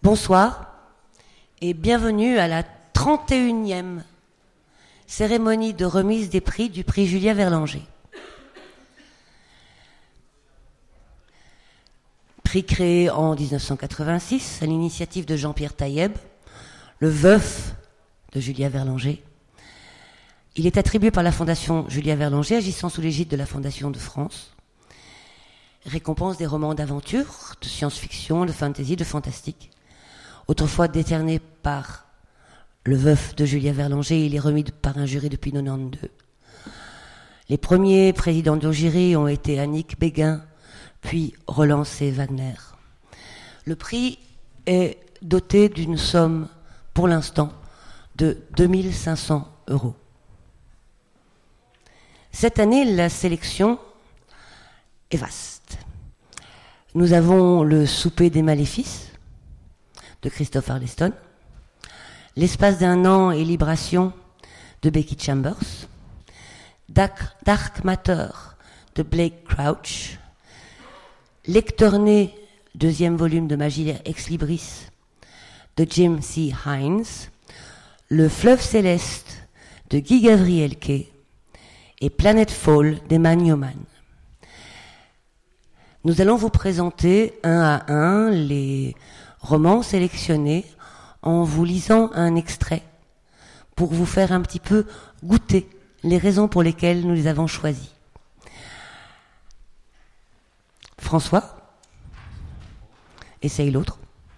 Bonsoir et bienvenue à la 31e cérémonie de remise des prix du prix Julia Verlanger. Prix créé en 1986 à l'initiative de Jean-Pierre Taïeb, le veuf de Julia Verlanger. Il est attribué par la Fondation Julia Verlanger, agissant sous l'égide de la Fondation de France. Récompense des romans d'aventure, de science-fiction, de fantasy, de fantastique. Autrefois décerné par le veuf de Julia Verlanger, il est remis par un jury depuis 1992. Les premiers présidents du jury ont été Annick Béguin, puis Roland C. Wagner. Le prix est doté d'une somme, pour l'instant, de 2 500 €. Cette année, la sélection est vaste. Nous avons le souper des maléfices de Christophe Arleston, L'espace d'un an et Libration de Becky Chambers, Dark Matter de Blake Crouch, Lecteur-né, 2e volume de Magie Ex Libris de Jim C. Hines, Le fleuve céleste de Guy Gavriel Kay et Planetfall d'Emma Newman. Nous allons vous présenter un à un les romans sélectionnés en vous lisant un extrait pour vous faire un petit peu goûter les raisons pour lesquelles nous les avons choisis. François, essaye l'autre.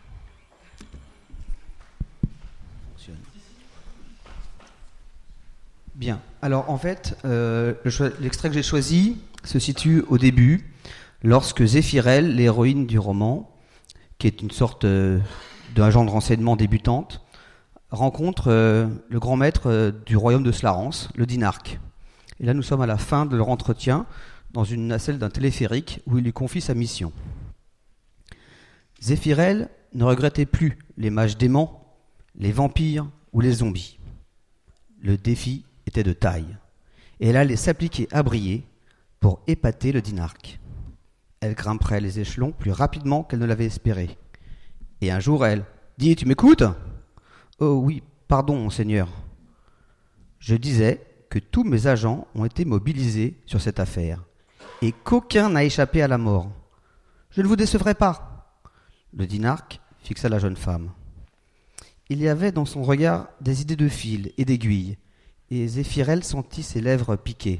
Bien. Alors en fait, l'extrait que j'ai choisi se situe au début, lorsque Zéphirelle, l'héroïne du roman, qui est une sorte d'agent de renseignement débutante, rencontre le grand maître du royaume de Slarance, le Dinarque. Et là, nous sommes à la fin de leur entretien, dans une nacelle d'un téléphérique, où il lui confie sa mission. Zéphirelle ne regrettait plus les mages démons, les vampires ou les zombies. Le défi était de taille, et elle allait s'appliquer à briller pour épater le Dinarque. Elle grimperait les échelons plus rapidement qu'elle ne l'avait espéré. Et un jour, elle dit « Tu m'écoutes ?»« Oh oui, pardon, monseigneur. » Je disais que tous mes agents ont été mobilisés sur cette affaire et qu'aucun n'a échappé à la mort. Je ne vous décevrai pas. Le Dinarque fixa la jeune femme. Il y avait dans son regard des idées de fil et d'aiguille, et Zéphirelle sentit ses lèvres piquer.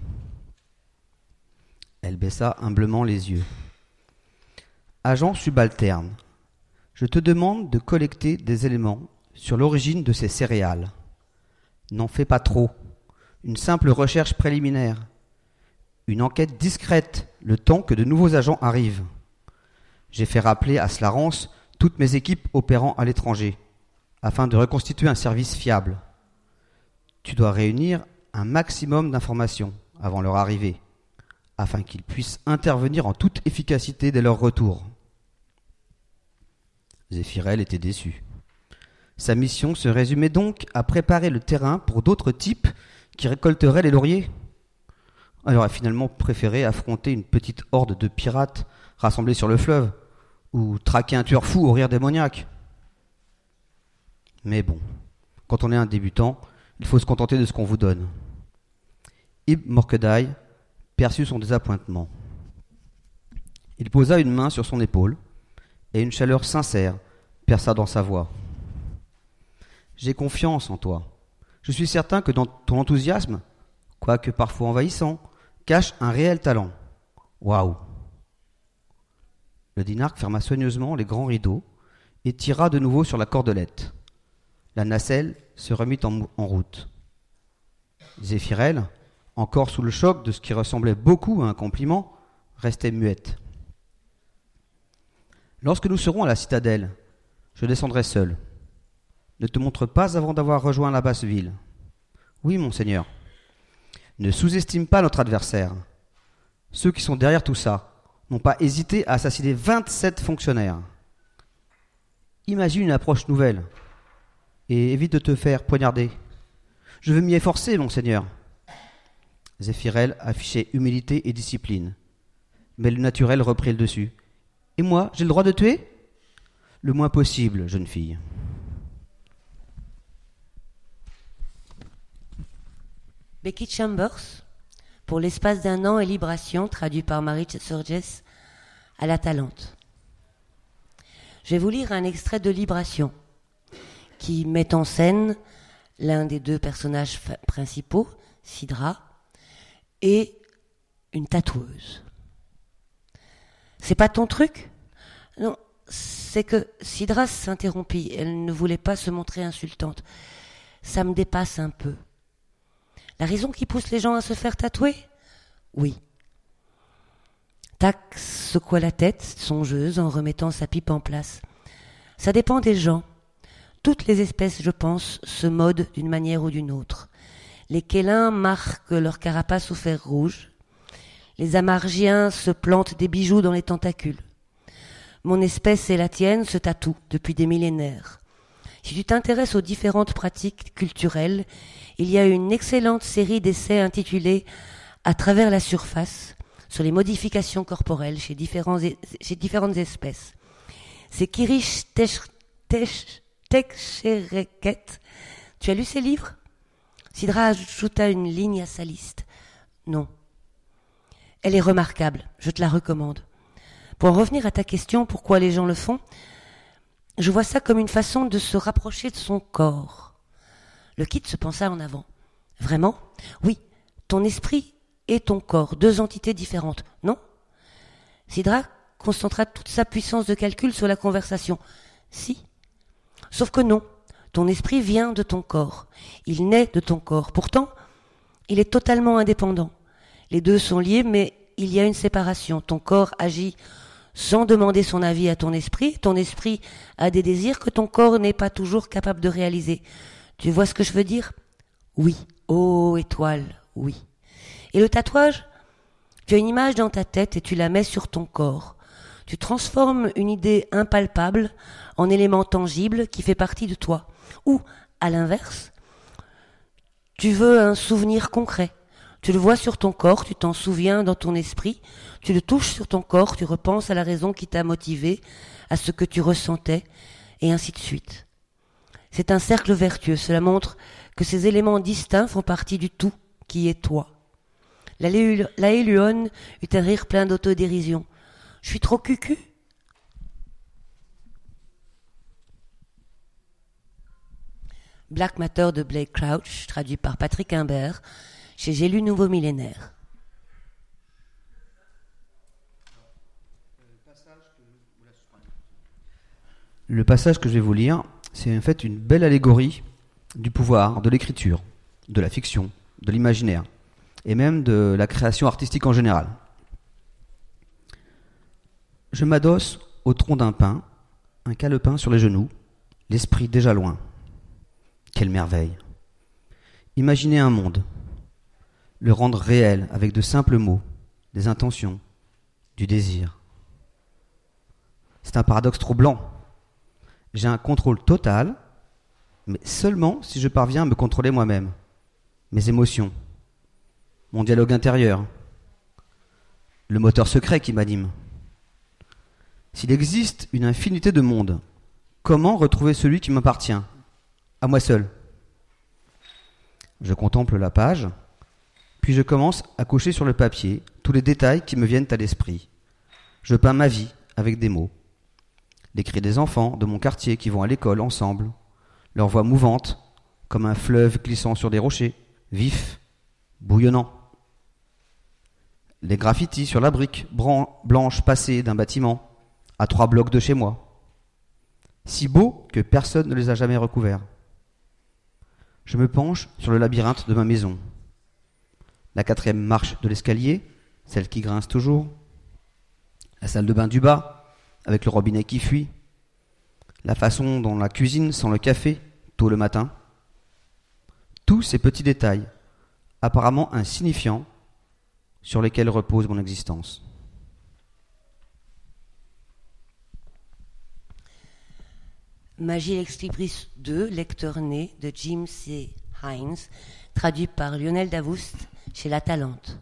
Elle baissa humblement les yeux. Agent subalterne, je te demande de collecter des éléments sur l'origine de ces céréales. N'en fais pas trop. Une simple recherche préliminaire. Une enquête discrète, le temps que de nouveaux agents arrivent. J'ai fait rappeler à Slarance toutes mes équipes opérant à l'étranger, afin de reconstituer un service fiable. Tu dois réunir un maximum d'informations avant leur arrivée, afin qu'ils puissent intervenir en toute efficacité dès leur retour. Zéphirelle était déçue. Sa mission se résumait donc à préparer le terrain pour d'autres types qui récolteraient les lauriers. Elle aurait finalement préféré affronter une petite horde de pirates rassemblés sur le fleuve, ou traquer un tueur fou au rire démoniaque. Mais bon, quand on est un débutant, il faut se contenter de ce qu'on vous donne. Ibn Morkedai perçut son désappointement. Il posa une main sur son épaule, et une chaleur sincère perça dans sa voix. « J'ai confiance en toi. Je suis certain que dans ton enthousiasme, quoique parfois envahissant, cache un réel talent. Waouh !» Le Dinarque ferma soigneusement les grands rideaux et tira de nouveau sur la cordelette. La nacelle se remit en route. Zéphirelle, encore sous le choc de ce qui ressemblait beaucoup à un compliment, restait muette. Lorsque nous serons à la citadelle, je descendrai seul. Ne te montre pas avant d'avoir rejoint la basse ville. Oui, monseigneur. Ne sous-estime pas notre adversaire. Ceux qui sont derrière tout ça n'ont pas hésité à assassiner 27 fonctionnaires. Imagine une approche nouvelle et évite de te faire poignarder. Je veux m'y efforcer, monseigneur. Zéphirelle affichait humilité et discipline, mais le naturel reprit le dessus. Et moi, j'ai le droit de tuer ? Le moins possible, jeune fille. Becky Chambers, pour l'espace d'un an et Libration, traduit par Marie Surges à l'Atalante. Je vais vous lire un extrait de Libration, qui met en scène l'un des deux personnages principaux, Sidra, et une tatoueuse. C'est pas ton truc ? Non, c'est que Sidra s'interrompit. Elle ne voulait pas se montrer insultante. Ça me dépasse un peu. La raison qui pousse les gens à se faire tatouer ? Oui. Tac secoua la tête, songeuse, en remettant sa pipe en place. Ça dépend des gens. Toutes les espèces, je pense, se modent d'une manière ou d'une autre. Les kélins marquent leur carapace au fer rouge. Les amargiens se plantent des bijoux dans les tentacules. Mon espèce et la tienne se tatouent depuis des millénaires. Si tu t'intéresses aux différentes pratiques culturelles, il y a une excellente série d'essais intitulés « À travers la surface » sur les modifications corporelles chez différentes espèces. C'est Kirish Teixereqet. Tu as lu ces livres ? Sidra ajouta une ligne à sa liste. Non. Elle est remarquable, je te la recommande. Pour en revenir à ta question, pourquoi les gens le font ? Je vois ça comme une façon de se rapprocher de son corps. Le kid se pensa en avant. Vraiment ? Oui, ton esprit et ton corps, deux entités différentes, non ? Sidra concentra toute sa puissance de calcul sur la conversation. Si. Sauf que non, ton esprit vient de ton corps. Il naît de ton corps. Pourtant, il est totalement indépendant. Les deux sont liés, mais il y a une séparation. Ton corps agit sans demander son avis à ton esprit. Ton esprit a des désirs que ton corps n'est pas toujours capable de réaliser. Tu vois ce que je veux dire ? Oui. Oh, étoile, oui. Et le tatouage ? Tu as une image dans ta tête et tu la mets sur ton corps. Tu transformes une idée impalpable en élément tangible qui fait partie de toi. Ou, à l'inverse, tu veux un souvenir concret. Tu le vois sur ton corps, tu t'en souviens dans ton esprit, tu le touches sur ton corps, tu repenses à la raison qui t'a motivé, à ce que tu ressentais, et ainsi de suite. C'est un cercle vertueux, cela montre que ces éléments distincts font partie du tout qui est toi. La Éluone eut un rire plein d'autodérision. Je suis trop cucu. Black Matter de Blake Crouch, traduit par Patrick Imbert, chez J'ai lu Nouveau Millénaire. Le passage que je vais vous lire, c'est en fait une belle allégorie du pouvoir, de l'écriture, de la fiction, de l'imaginaire, et même de la création artistique en général. Je m'adosse au tronc d'un pin, un calepin sur les genoux, l'esprit déjà loin. Quelle merveille! Imaginez un monde, le rendre réel avec de simples mots, des intentions, du désir. C'est un paradoxe troublant. J'ai un contrôle total, mais seulement si je parviens à me contrôler moi-même, mes émotions, mon dialogue intérieur, le moteur secret qui m'anime. S'il existe une infinité de mondes, comment retrouver celui qui m'appartient, à moi seul ? Je contemple la page, puis je commence à cocher sur le papier tous les détails qui me viennent à l'esprit. Je peins ma vie avec des mots. Les cris des enfants de mon quartier qui vont à l'école ensemble, leur voix mouvante, comme un fleuve glissant sur des rochers, vif, bouillonnant. Les graffitis sur la brique blanche passée d'un bâtiment, à 3 blocs de chez moi. Si beaux que personne ne les a jamais recouverts. Je me penche sur le labyrinthe de ma maison. La 4e marche de l'escalier, celle qui grince toujours. La salle de bain du bas, avec le robinet qui fuit. La façon dont la cuisine sent le café, tôt le matin. Tous ces petits détails, apparemment insignifiants, sur lesquels repose mon existence. Magie Ex Libris 2, lecteur né de Jim C. Hines, traduit par Lionel Davoust chez La Talente.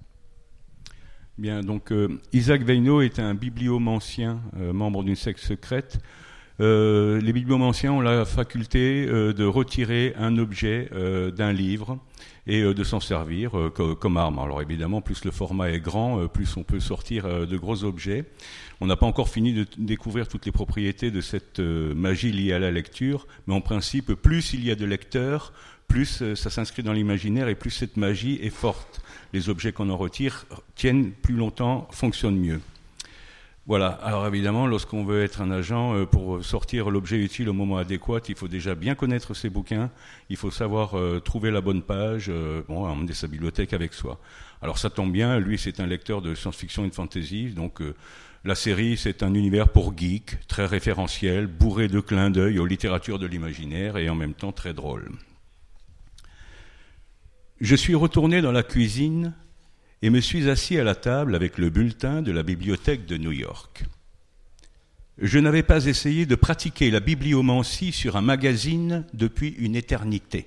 Bien, donc Isaac Weino est un bibliomancien, membre d'une secte secrète, les bibliomanciens ont la faculté de retirer un objet d'un livre et de s'en servir comme arme. Alors évidemment, plus le format est grand, plus on peut sortir de gros objets. On n'a pas encore fini de découvrir toutes les propriétés de cette magie liée à la lecture, mais en principe, plus il y a de lecteurs, plus ça s'inscrit dans l'imaginaire et plus cette magie est forte. Les objets qu'on en retire tiennent plus longtemps, fonctionnent mieux. Voilà, alors évidemment, lorsqu'on veut être un agent, pour sortir l'objet utile au moment adéquat, il faut déjà bien connaître ses bouquins, il faut savoir trouver la bonne page, emmener sa bibliothèque avec soi. Alors ça tombe bien, lui c'est un lecteur de science-fiction et de fantasy, donc la série c'est un univers pour geeks, très référentiel, bourré de clins d'œil aux littératures de l'imaginaire et en même temps très drôle. Je suis retourné dans la cuisine et me suis assis à la table avec le bulletin de la bibliothèque de New York. Je n'avais pas essayé de pratiquer la bibliomancie sur un magazine depuis une éternité.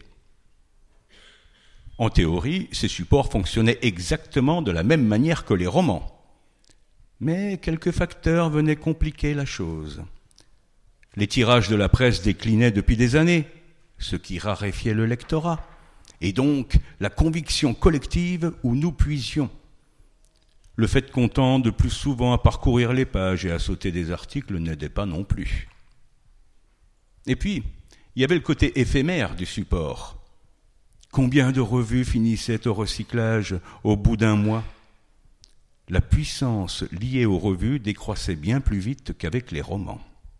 En théorie, ces supports fonctionnaient exactement de la même manière que les romans. Mais quelques facteurs venaient compliquer la chose. Les tirages de la presse déclinaient depuis des années, ce qui raréfiait le lectorat. Et donc la conviction collective où nous puisions. Le fait qu'on tende plus souvent à parcourir les pages et à sauter des articles n'aidait pas non plus. Et puis, il y avait le côté éphémère du support. Combien de revues finissaient au recyclage au bout d'un mois ? La puissance liée aux revues décroissait bien plus vite qu'avec les romans.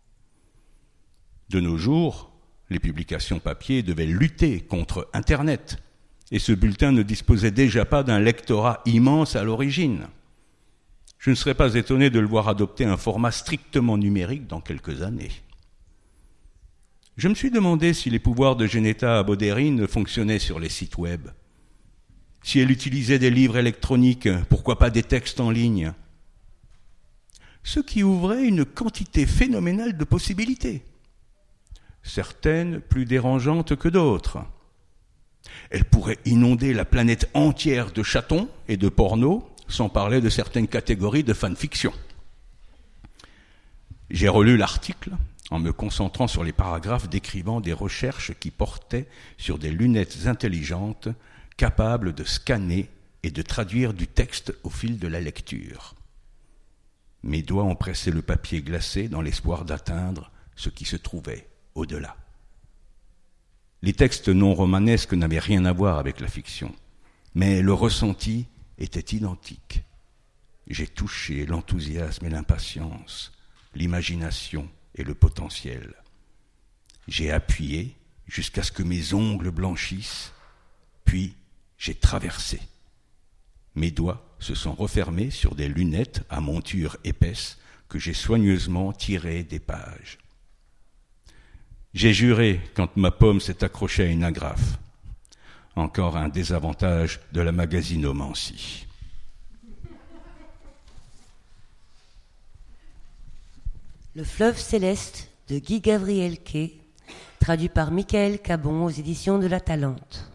De nos jours, les publications papier devaient lutter contre Internet, et ce bulletin ne disposait déjà pas d'un lectorat immense à l'origine. Je ne serais pas étonné de le voir adopter un format strictement numérique dans quelques années. Je me suis demandé si les pouvoirs de Genetta Aboderine fonctionnaient sur les sites web. Si elle utilisait des livres électroniques, pourquoi pas des textes en ligne ? Ce qui ouvrait une quantité phénoménale de possibilités. Certaines plus dérangeantes que d'autres. Elle pourrait inonder la planète entière de chatons et de porno, sans parler de certaines catégories de fanfiction. J'ai relu l'article en me concentrant sur les paragraphes décrivant des recherches qui portaient sur des lunettes intelligentes capables de scanner et de traduire du texte au fil de la lecture. Mes doigts ont pressé le papier glacé dans l'espoir d'atteindre ce qui se trouvait au-delà. Les textes non romanesques n'avaient rien à voir avec la fiction, mais le ressenti était identique. J'ai touché l'enthousiasme et l'impatience, l'imagination et le potentiel. J'ai appuyé jusqu'à ce que mes ongles blanchissent, puis j'ai traversé. Mes doigts se sont refermés sur des lunettes à monture épaisse que j'ai soigneusement tirées des pages. J'ai juré quand ma paume s'est accrochée à une agrafe. Encore un désavantage de la magasinomancie. Le fleuve céleste de Guy Gabriel Kay, traduit par Michael Cabon aux éditions de La Talente.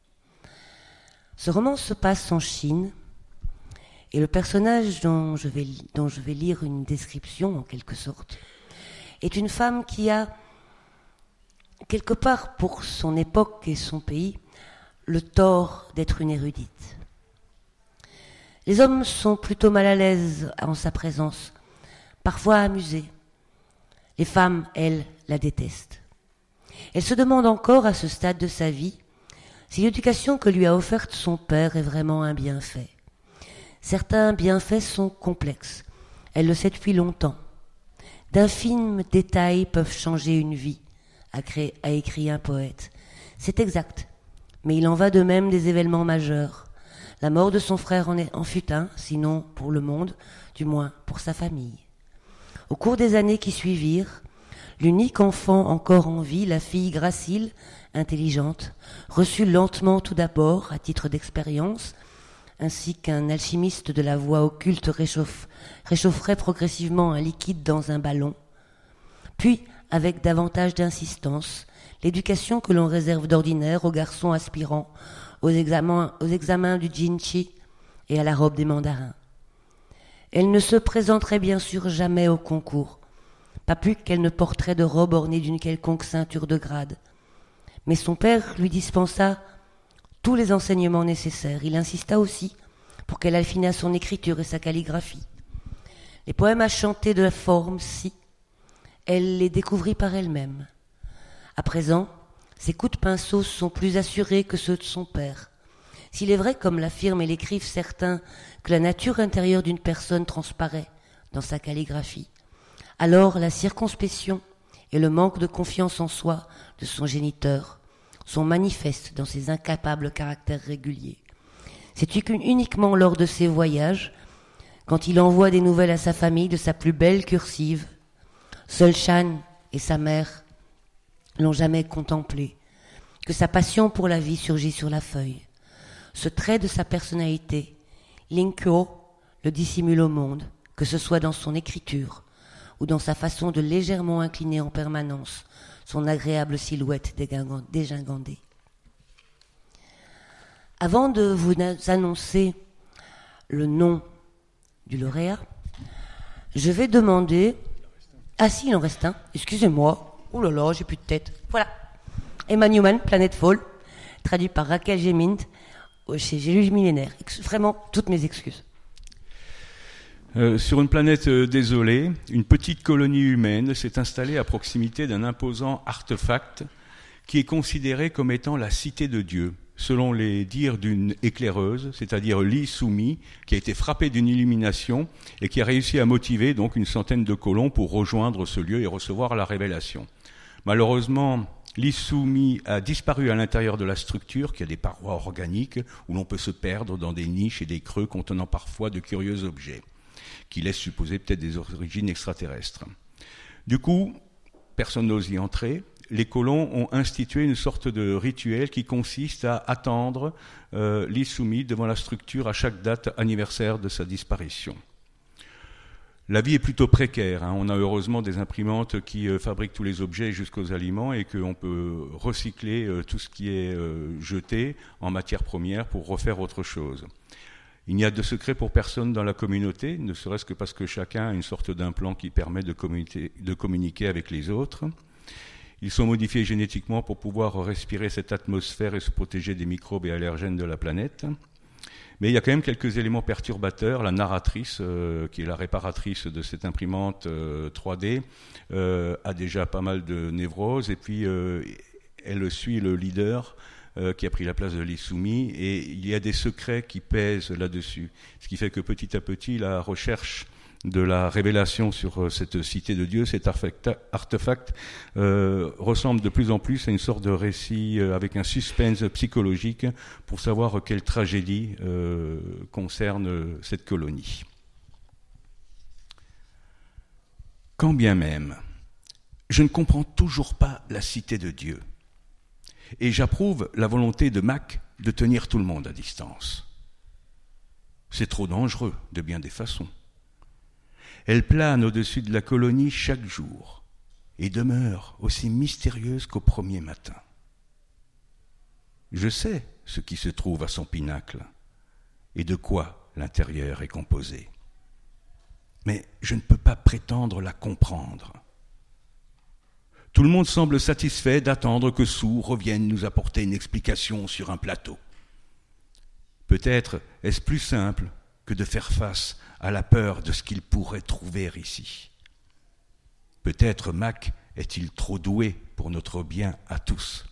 Ce roman se passe en Chine et le personnage dont je vais lire une description en quelque sorte est une femme qui a quelque part pour son époque et son pays le tort d'être une érudite. Les hommes sont plutôt mal à l'aise en sa présence, parfois amusés. Les femmes, elles, la détestent. Elle se demande encore à ce stade de sa vie si l'éducation que lui a offerte son père est vraiment un bienfait. Certains bienfaits sont complexes. Elle le sait depuis longtemps. D'infimes détails peuvent changer une vie, a écrit un poète. C'est exact, mais il en va de même des événements majeurs. La mort de son frère en fut un, sinon pour le monde, du moins pour sa famille. Au cours des années qui suivirent, l'unique enfant encore en vie, la fille gracile, intelligente, reçut lentement tout d'abord, à titre d'expérience, ainsi qu'un alchimiste de la voie occulte réchaufferait progressivement un liquide dans un ballon, puis, avec davantage d'insistance, l'éducation que l'on réserve d'ordinaire aux garçons aspirants aux examens du Jinchi et à la robe des mandarins. Elle ne se présenterait bien sûr jamais au concours, pas plus qu'elle ne porterait de robe ornée d'une quelconque ceinture de grade. Mais son père lui dispensa tous les enseignements nécessaires. Il insista aussi pour qu'elle affinât son écriture et sa calligraphie. Les poèmes à chanter de la forme, si, elle les découvrit par elle-même. À présent, ses coups de pinceau sont plus assurés que ceux de son père. S'il est vrai, comme l'affirment et l'écrivent certains, que la nature intérieure d'une personne transparaît dans sa calligraphie, alors la circonspection et le manque de confiance en soi de son géniteur sont manifestes dans ses incapables caractères réguliers. C'est uniquement lors de ses voyages, quand il envoie des nouvelles à sa famille de sa plus belle cursive, seul Shan et sa mère l'ont jamais contemplé, que sa passion pour la vie surgit sur la feuille. Ce trait de sa personnalité, Linkyo le dissimule au monde, que ce soit dans son écriture ou dans sa façon de légèrement incliner en permanence son agréable silhouette dégingandée. Avant de vous annoncer le nom du lauréat, je vais demander... Ah si, il en reste un, excusez-moi. Ouh là là, j'ai plus de tête. Voilà. Emma Newman, Planet Fall, traduit par Raquel Gemint chez J'ai lu Millénaire. Vraiment, toutes mes excuses. Sur une planète désolée, une petite colonie humaine s'est installée à proximité d'un imposant artefact qui est considéré comme étant la cité de Dieu, selon les dires d'une éclaireuse, c'est-à-dire Li Soumi, qui a été frappée d'une illumination et qui a réussi à motiver donc une centaine de colons pour rejoindre ce lieu et recevoir la révélation. Malheureusement, Li Soumi a disparu à l'intérieur de la structure, qui a des parois organiques où l'on peut se perdre dans des niches et des creux contenant parfois de curieux objets, qui laissent supposer peut-être des origines extraterrestres. Du coup, personne n'ose y entrer. Les colons ont institué une sorte de rituel qui consiste à attendre Li Soumi devant la structure à chaque date anniversaire de sa disparition. La vie est plutôt précaire. On a heureusement des imprimantes qui fabriquent tous les objets jusqu'aux aliments et qu'on peut recycler tout ce qui est jeté en matière première pour refaire autre chose. Il n'y a de secret pour personne dans la communauté, ne serait-ce que parce que chacun a une sorte d'implant qui permet de communiquer avec les autres. Ils sont modifiés génétiquement pour pouvoir respirer cette atmosphère et se protéger des microbes et allergènes de la planète. Mais il y a quand même quelques éléments perturbateurs. La narratrice, qui est la réparatrice de cette imprimante 3D, a déjà pas mal de névroses. Et puis, elle suit le leader qui a pris la place de Li Soumi. Et il y a des secrets qui pèsent là-dessus. Ce qui fait que petit à petit, la recherche de la révélation sur cette cité de Dieu, cet artefact, ressemble de plus en plus à une sorte de récit avec un suspense psychologique pour savoir quelle tragédie concerne cette colonie. Quand bien même, je ne comprends toujours pas la cité de Dieu, et j'approuve la volonté de Mac de tenir tout le monde à distance. C'est trop dangereux de bien des façons. Elle plane au-dessus de la colonie chaque jour et demeure aussi mystérieuse qu'au premier matin. Je sais ce qui se trouve à son pinacle et de quoi l'intérieur est composé. Mais je ne peux pas prétendre la comprendre. Tout le monde semble satisfait d'attendre que Sue revienne nous apporter une explication sur un plateau. Peut-être est-ce plus simple que de faire face à la peur de ce qu'il pourrait trouver ici. Peut-être Mac est-il trop doué pour notre bien à tous.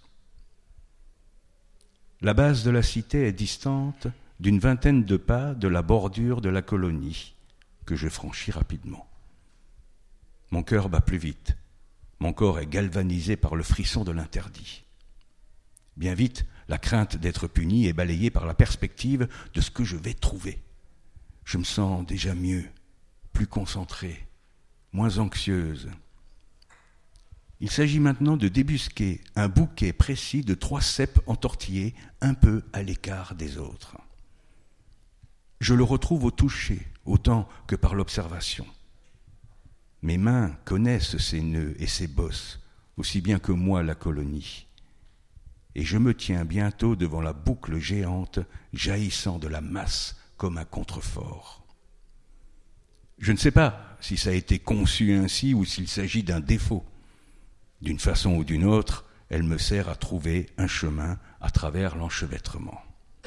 La base de la cité est distante d'une vingtaine de pas de la bordure de la colonie, que je franchis rapidement. Mon cœur bat plus vite. Mon corps est galvanisé par le frisson de l'interdit. Bien vite, la crainte d'être puni est balayée par la perspective de ce que je vais trouver. Je me sens déjà mieux, plus concentrée, moins anxieuse. Il s'agit maintenant de débusquer un bouquet précis de 3 cèpes entortillés un peu à l'écart des autres. Je le retrouve au toucher, autant que par l'observation. Mes mains connaissent ces nœuds et ces bosses, aussi bien que moi la colonie. Et je me tiens bientôt devant la boucle géante jaillissant de la masse comme un contrefort. Je ne sais pas si ça a été conçu ainsi ou s'il s'agit d'un défaut. D'une façon ou d'une autre, elle me sert à trouver un chemin à travers l'enchevêtrement.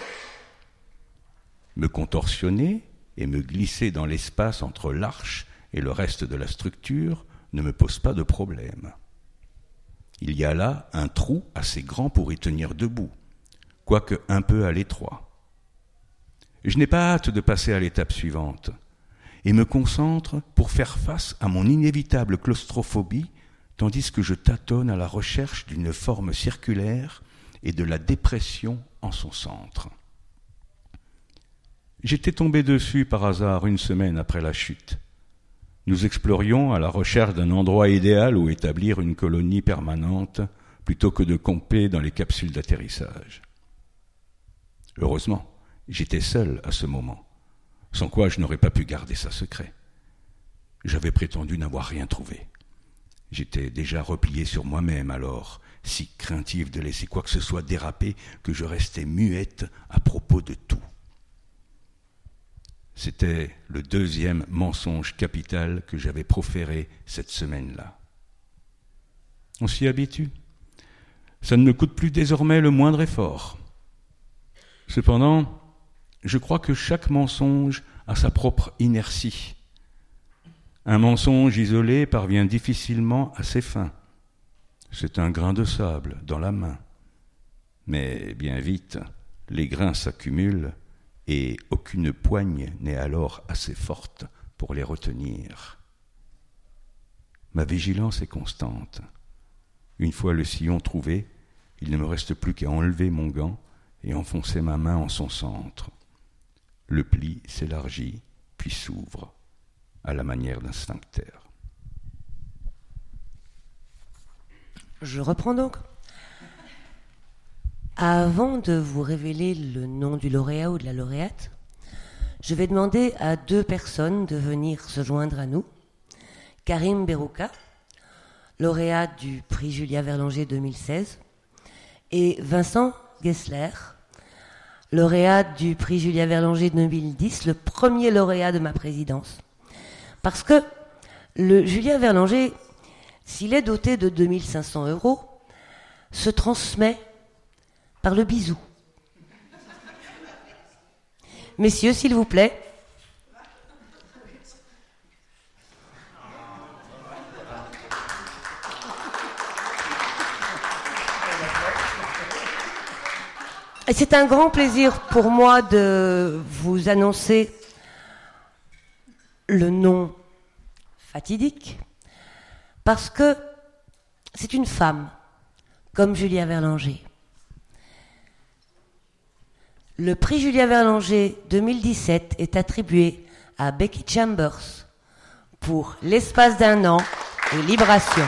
Me contorsionner et me glisser dans l'espace entre l'arche et le reste de la structure ne me pose pas de problème. Il y a là un trou assez grand pour y tenir debout, quoique un peu à l'étroit. Je n'ai pas hâte de passer à l'étape suivante et me concentre pour faire face à mon inévitable claustrophobie, tandis que je tâtonne à la recherche d'une forme circulaire et de la dépression en son centre. J'étais tombé dessus par hasard une semaine après la chute. Nous explorions à la recherche d'un endroit idéal où établir une colonie permanente plutôt que de camper dans les capsules d'atterrissage. Heureusement, j'étais seul à ce moment, sans quoi je n'aurais pas pu garder ça secret. J'avais prétendu n'avoir rien trouvé. J'étais déjà replié sur moi-même alors, si craintif de laisser quoi que ce soit déraper que je restais muette à propos de tout. C'était le deuxième mensonge capital que j'avais proféré cette semaine-là. On s'y habitue. Ça ne me coûte plus désormais le moindre effort. Cependant, je crois que chaque mensonge a sa propre inertie. Un mensonge isolé parvient difficilement à ses fins. C'est un grain de sable dans la main. Mais bien vite, les grains s'accumulent et aucune poigne n'est alors assez forte pour les retenir. Ma vigilance est constante. Une fois le sillon trouvé, il ne me reste plus qu'à enlever mon gant et enfoncer ma main en son centre. Le pli s'élargit, puis s'ouvre, à la manière d'un sphincter. Je reprends donc. Avant de vous révéler le nom du lauréat ou de la lauréate, je vais demander à 2 personnes de venir se joindre à nous. Karim Berouka, lauréat du prix Julia Verlanger 2016, et Vincent Gessler, lauréat du prix Julia Verlanger 2010, le premier lauréat de ma présidence. Parce que le Julia Verlanger, s'il est doté de 2 500 €, se transmet par le bisou. Messieurs, s'il vous plaît. Et c'est un grand plaisir pour moi de vous annoncer le nom fatidique, parce que c'est une femme, comme Julia Verlanger. Le prix Julia Verlanger 2017 est attribué à Becky Chambers pour L'espace d'un an et Libération.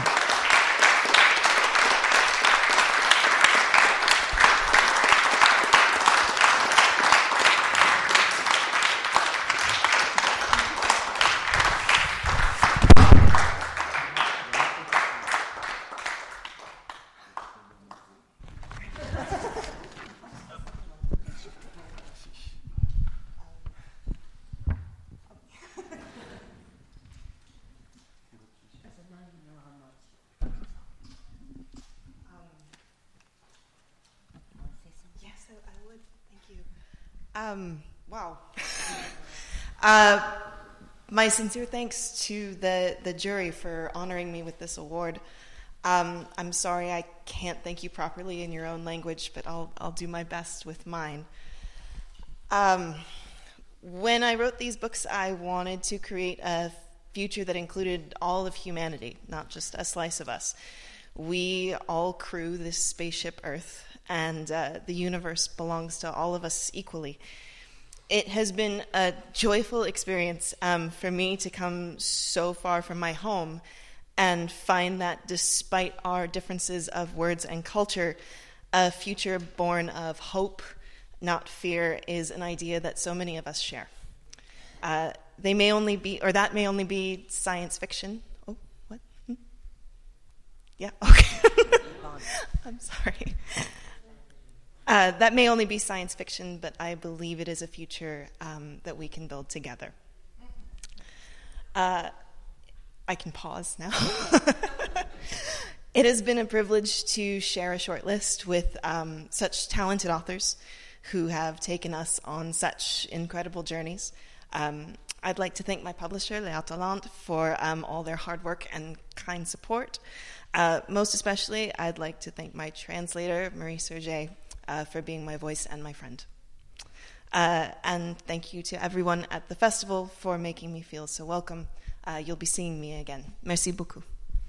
Wow. My sincere thanks to the jury for honoring me with this award. I'm sorry I can't thank you properly in your own language, but I'll do my best with mine. When I wrote these books, I wanted to create a future that included all of humanity, not just a slice of us. We all crew this spaceship Earth, and the universe belongs to all of us equally. It has been a joyful experience for me to come so far from my home and find that despite our differences of words and culture, a future born of hope, not fear, is an idea that so many of us share. That may only be science fiction. Oh, what? Yeah, okay. I'm sorry. That may only be science fiction, but I believe it is a future that we can build together. I can pause now. It has been a privilege to share a short list with such talented authors who have taken us on such incredible journeys. I'd like to thank my publisher, Les Talentes, for all their hard work and kind support. Most especially, I'd like to thank my translator, Marie Serge, for being my voice and my friend. And thank you to everyone at the festival for making me feel so welcome. You'll be seeing me again. Merci beaucoup.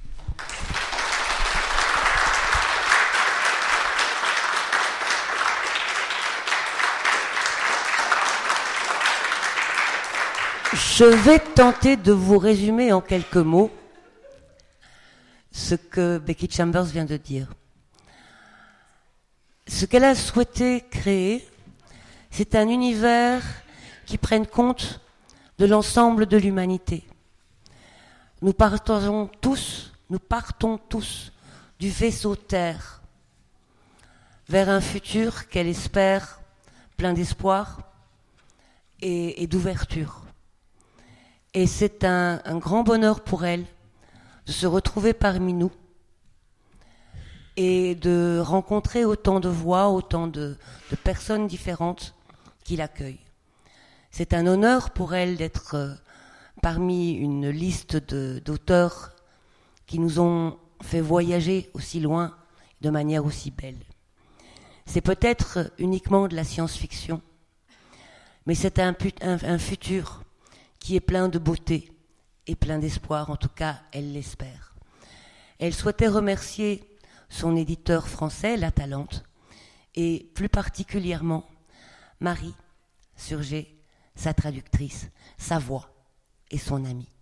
Je vais tenter de vous résumer en quelques mots ce que Becky Chambers vient de dire. Ce qu'elle a souhaité créer, c'est un univers qui prenne compte de l'ensemble de l'humanité. Nous partons tous du vaisseau Terre vers un futur qu'elle espère plein d'espoir et d'ouverture. Et c'est un grand bonheur pour elle de se retrouver parmi nous et de rencontrer autant de voix, autant de personnes différentes qui l'accueillent. C'est un honneur pour elle d'être parmi une liste d'auteurs qui nous ont fait voyager aussi loin de manière aussi belle. C'est peut-être uniquement de la science-fiction, mais c'est un futur qui est plein de beauté et plein d'espoir, en tout cas, elle l'espère. Elle souhaitait remercier son éditeur français, La Talente, et plus particulièrement Marie Serge, sa traductrice, sa voix et son amie.